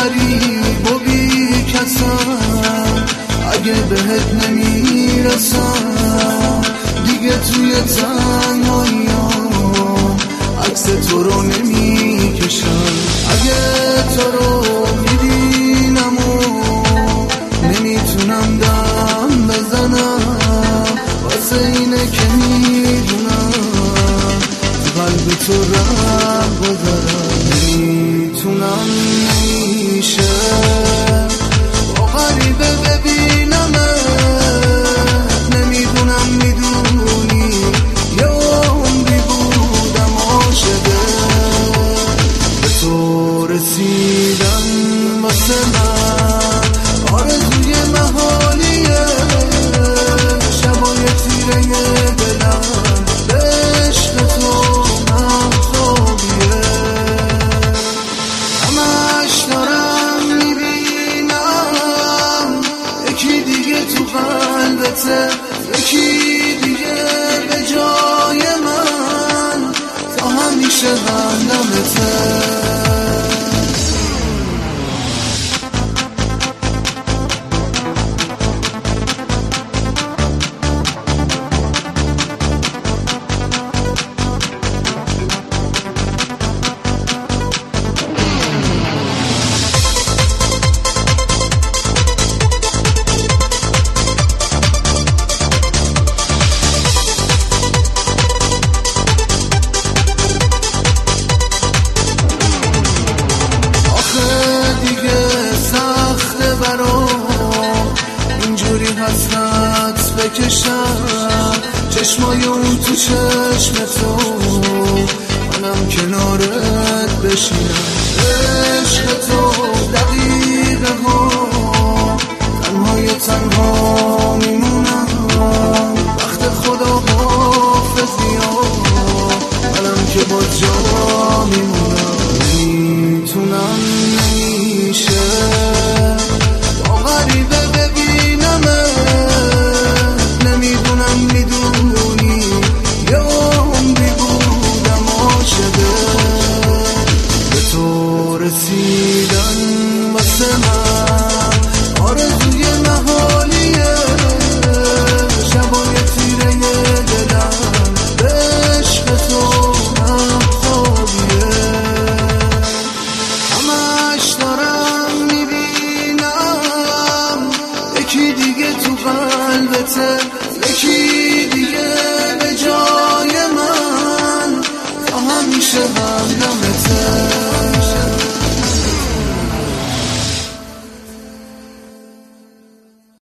غریب و بی کسم، اگه بهت نمیرسم دیگه توی تنهاییام عکس تو رو نمیکشم. اگه تو رو میبینم و نمیتونم دم بزنم، واسه اینه که میدونم تو قلب تو ره گذرم. نمیتونم، نمیشه با غریبه ببینم، نمیدونم میدونی یه عمری بودم عاشقه. به تو رسیدن واسه من آرزوی محالیه، شبای تیره دلم به عشق تو محتابیه. همش دارم میبینم یکی دیگه تو قلبته، یکی دیگه به جای من، تا همیشه همدمته. اینجوری حسرت بکشم چشمای اون تو چشم تو، منم کنارت بشینم. عشق تو دقیقه ها تنهای تنها میمونم، وقت خدا حافظی ها منم که با جا میمونم. نمیتونم، نمیشه با غریبه ببینم، نمیدونم میدونی یه عمری بودم عاشقه. به تو رسیدن واسه من آرزوی محالیه، شبای تیره دلم به عشق تو محتابیه. همش دارم میبینم یکی دیگه تو قلبته، یکی دیگه به جای من، تا همیشه همدمته.